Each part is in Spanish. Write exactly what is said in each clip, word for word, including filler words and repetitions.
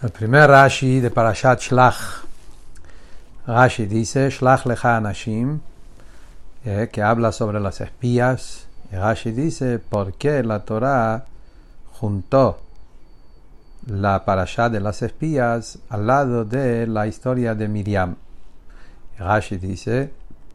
El primer Rashi de Parashat Shlach. Rashi dice, Shlach lecha anashim, eh, que habla sobre las espías. Y Rashi dice, ¿por qué la Torah juntó la Parashat de las espías al lado de la historia de Miriam? Y Rashi dice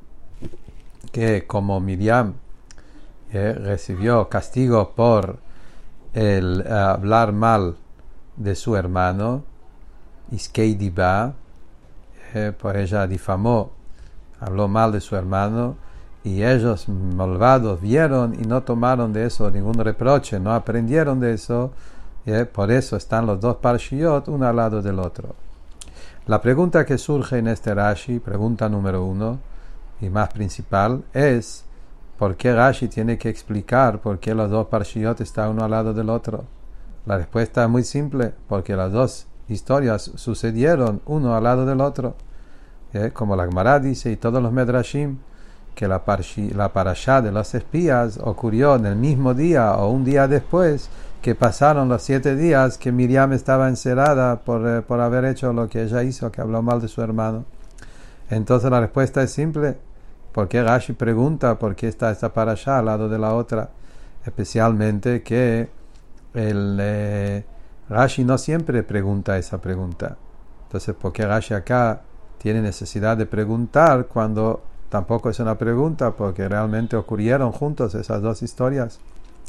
que como Miriam eh, recibió castigo por el eh, hablar mal de su hermano, Iskei Diba, eh, pues ella difamó, habló mal de su hermano, y ellos malvados vieron y no tomaron de eso ningún reproche, no aprendieron de eso, eh, por eso están los dos Parshiot uno al lado del otro. La pregunta que surge en este Rashi, pregunta número uno y más principal, es ¿por qué Rashi tiene que explicar por qué los dos Parshiot están uno al lado del otro? La respuesta es muy simple, porque las dos historias sucedieron uno al lado del otro. ¿Eh? Como la Gemara dice y todos los Medrashim, que la, parshi, la parashá de los espías ocurrió en el mismo día o un día después que pasaron los siete días que Miriam estaba encerrada por, eh, por haber hecho lo que ella hizo, que habló mal de su hermano. Entonces la respuesta es simple. ¿Por qué Rashi pregunta por qué está esta parashá al lado de la otra? Especialmente que el eh, Rashi no siempre pregunta esa pregunta. Entonces, ¿por qué Rashi acá tiene necesidad de preguntar cuando tampoco es una pregunta? Porque realmente ocurrieron juntos esas dos historias.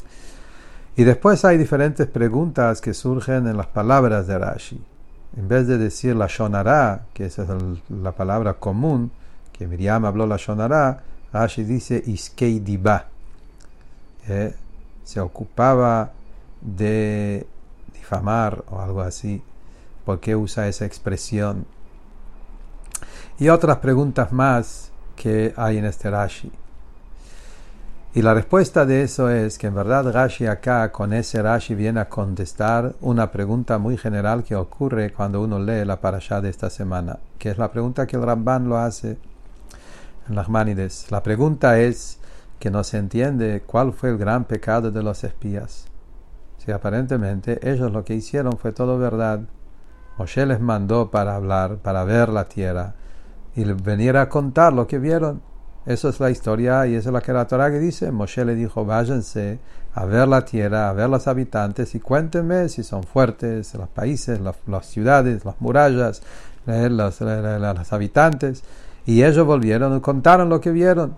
Y después hay diferentes preguntas que surgen en las palabras de Rashi. En vez de decir la shonara, que esa es el, la palabra común, que Miriam habló la shonara, Rashi dice iskei diba. Eh, se ocupaba de difamar o algo así. ¿Por qué usa esa expresión? Y otras preguntas más que hay en este Rashi. Y la respuesta de eso es que en verdad Rashi acá, con ese Rashi, viene a contestar una pregunta muy general que ocurre cuando uno lee la parashá de esta semana, que es la pregunta que el Ramban lo hace en Nachmanides. La pregunta es que no se entiende cuál fue el gran pecado de los espías. Si aparentemente ellos lo que hicieron fue todo verdad. Moshe les mandó para hablar, para ver la tierra y venir a contar lo que vieron. Eso es la historia y eso es lo que la Torah que dice. Moshe le dijo, váyanse a ver la tierra, a ver los habitantes y cuéntenme si son fuertes los países, las, las ciudades, las murallas, eh, los, eh, los habitantes. Y ellos volvieron y contaron lo que vieron.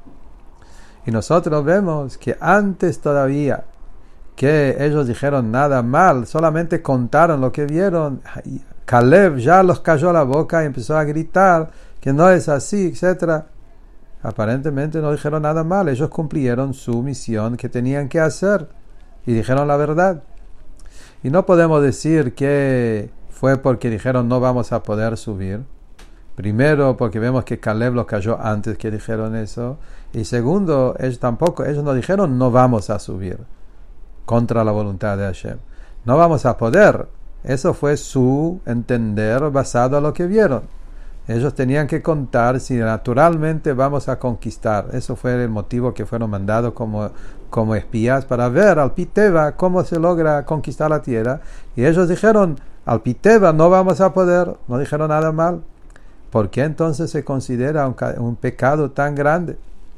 Y nosotros vemos que antes todavía que ellos dijeron nada mal, solamente contaron lo que vieron, Caleb ya los cayó la boca y empezó a gritar que no es así, etcétera. Aparentemente no dijeron nada mal, ellos cumplieron su misión que tenían que hacer y dijeron la verdad. Y no podemos decir que fue porque dijeron no vamos a poder subir. Primero porque vemos que Caleb los cayó antes que dijeron eso, y segundo, ellos tampoco, ellos no dijeron no vamos a subir contra la voluntad de Hashem. No vamos a poder. Eso fue su entender basado a lo que vieron. Ellos tenían que contar si naturalmente vamos a conquistar. Eso fue el motivo que fueron mandados como, como espías para ver al Piteva cómo se logra conquistar la tierra. Y ellos dijeron, al Piteva no vamos a poder. No dijeron nada mal. ¿Por qué entonces se considera un, un pecado tan grande?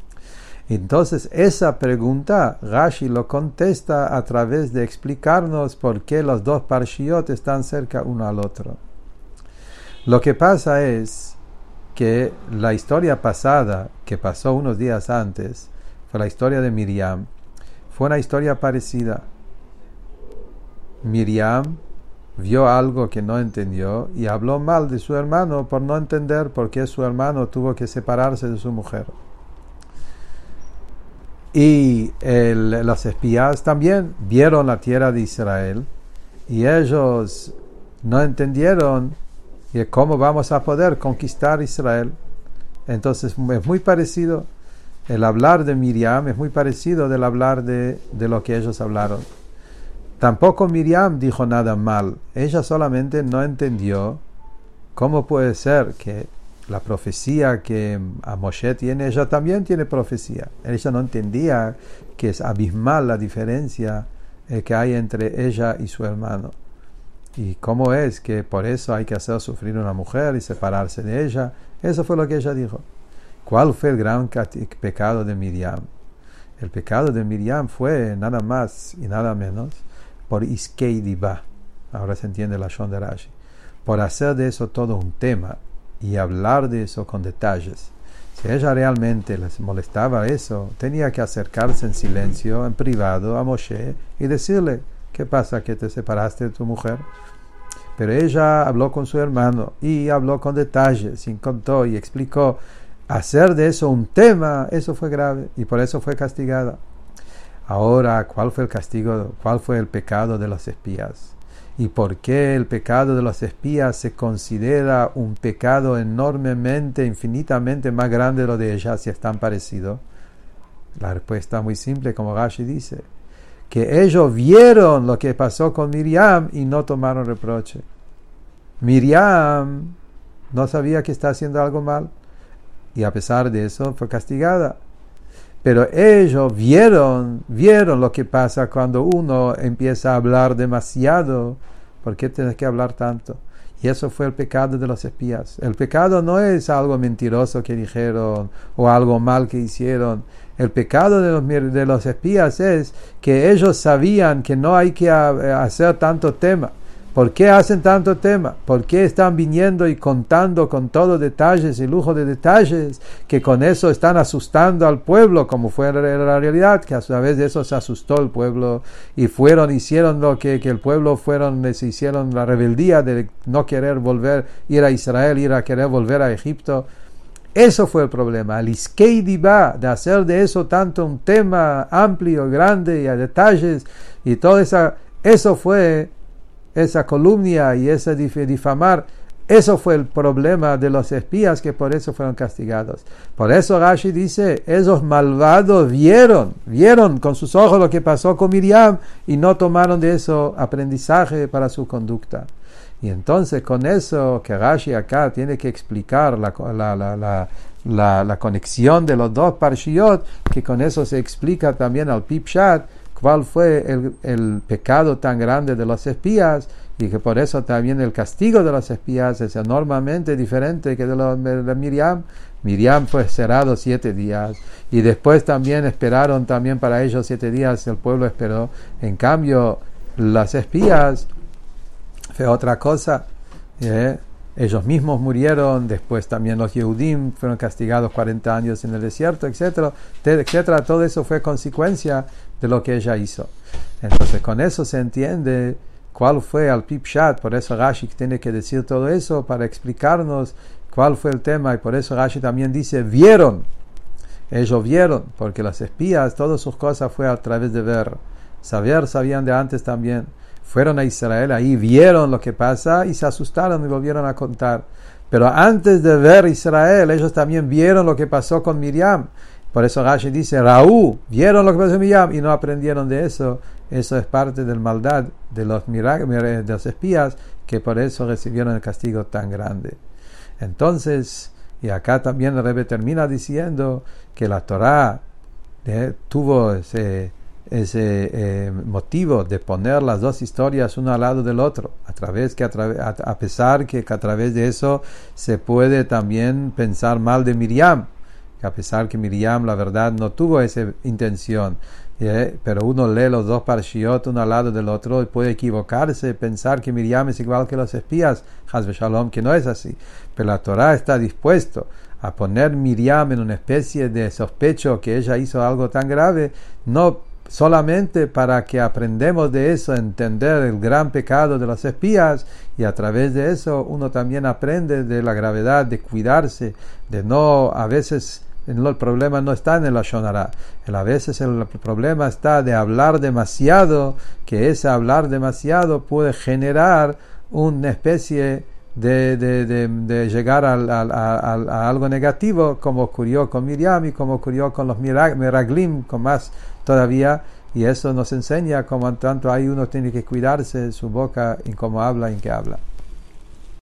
Entonces esa pregunta Rashi lo contesta a través de explicarnos por qué los dos Parshiot están cerca uno al otro. Lo que pasa es que la historia pasada, que pasó unos días antes, fue la historia de Miriam, fue una historia parecida. Miriam vio algo que no entendió y habló mal de su hermano por no entender por qué su hermano tuvo que separarse de su mujer. Y el, los espías también vieron la tierra de Israel y ellos no entendieron cómo vamos a poder conquistar Israel. Entonces es muy parecido. El hablar de Miriam es muy parecido del hablar de, de lo que ellos hablaron. Tampoco Miriam dijo nada mal. Ella solamente no entendió cómo puede ser que la profecía que a Moshe tiene, ella también tiene profecía. Ella no entendía que es abismal la diferencia eh, que hay entre ella y su hermano. y cómo es que por eso hay que hacer sufrir a una mujer y separarse de ella. Eso fue lo que ella dijo. ¿Cuál fue el gran pecado de Miriam? El pecado de Miriam fue nada más y nada menos por Iskei Diba. Ahora se entiende la Shon de Rashi. Por hacer de eso todo un tema y hablar de eso con detalles. Si a ella realmente les molestaba eso, tenía que acercarse en silencio, en privado, a Moshe y decirle: ¿qué pasa que te separaste de tu mujer? Pero ella habló con su hermano y habló con detalles, y contó y explicó. Hacer de eso un tema, eso fue grave y por eso fue castigada. Ahora, ¿cuál fue el castigo? ¿Cuál fue el pecado de los espías? ¿Y por qué el pecado de los espías se considera un pecado enormemente, infinitamente más grande de lo de ella, si es tan parecido? La respuesta es muy simple, como Rashi dice, que ellos vieron lo que pasó con Miriam y no tomaron reproche. Miriam no sabía que está haciendo algo mal y a pesar de eso fue castigada. Pero ellos vieron, vieron lo que pasa cuando uno empieza a hablar demasiado. ¿Por qué tienes que hablar tanto? Y eso fue el pecado de los espías. El pecado no es algo mentiroso que dijeron o algo mal que hicieron. El pecado de los, de los espías es que ellos sabían que no hay que hacer tanto tema. ¿Por qué hacen tanto tema? ¿Por qué están viniendo y contando con todos detalles y lujo de detalles? Que con eso están asustando al pueblo, como fue la realidad, que a través de eso se asustó el pueblo y fueron, hicieron lo que, que el pueblo fueron, se hicieron la rebeldía de no querer volver, ir a Israel, ir a querer volver a Egipto. Eso fue el problema, el Iskei Diba, de hacer de eso tanto un tema amplio, grande y a detalles y todo esa, eso fue esa calumnia y ese difamar, eso fue el problema de los espías que por eso fueron castigados. Por eso Rashi dice, esos malvados vieron, vieron con sus ojos lo que pasó con Miriam y no tomaron de eso aprendizaje para su conducta. Y entonces con eso que Rashi acá tiene que explicar la, la, la, la, la, la conexión de los dos parshiot, que con eso se explica también al Pipshat, cuál fue el, el pecado tan grande de los espías y que por eso también el castigo de los espías es enormemente diferente que de, lo, de Miriam. Miriam fue cerrado siete días y después también esperaron también para ellos siete días, el pueblo esperó. En cambio, las espías fue otra cosa. ¿eh? Ellos mismos murieron, después también los Yehudim fueron castigados cuarenta años en el desierto, etcétera, etcétera. Todo eso fue consecuencia de lo que ella hizo. Entonces con eso se entiende cuál fue al Pipshat. Por eso Rashi tiene que decir todo eso para explicarnos cuál fue el tema, y por eso Rashi también dice vieron, ellos vieron, porque las espías, todas sus cosas fue a través de ver. Saber sabían de antes también. Fueron a Israel, ahí vieron lo que pasa y se asustaron y volvieron a contar. Pero antes de ver Israel, ellos también vieron lo que pasó con Miriam. Por eso Rashi dice, Raú, vieron lo que pasó con Miriam y no aprendieron de eso. Eso es parte de la maldad de los, mirag- de los espías, que por eso recibieron el castigo tan grande. Entonces, y acá también el Rebbe termina diciendo que la Torá eh, tuvo ese... ese eh, motivo de poner las dos historias uno al lado del otro, a través que a, tra- a, a pesar que, que a través de eso se puede también pensar mal de Miriam, que a pesar que Miriam la verdad no tuvo esa intención, eh, pero uno lee los dos parshiot uno al lado del otro y puede equivocarse, pensar que Miriam es igual que los espías, Chas v'Shalom, que no es así. Pero la Torá está dispuesto a poner Miriam en una especie de sospecho que ella hizo algo tan grave, no solamente para que aprendamos de eso, entender el gran pecado de los espías, y a través de eso uno también aprende de la gravedad de cuidarse, de no, a veces el problema no está en el Lashon Hara, a veces el problema está de hablar demasiado, que ese hablar demasiado puede generar una especie de, de, de, de llegar a, a, a, a algo negativo, como ocurrió con Miriam y como ocurrió con los Meraglim, con más todavía, y eso nos enseña como en tanto hay uno tiene que cuidarse su boca en cómo habla y en qué habla.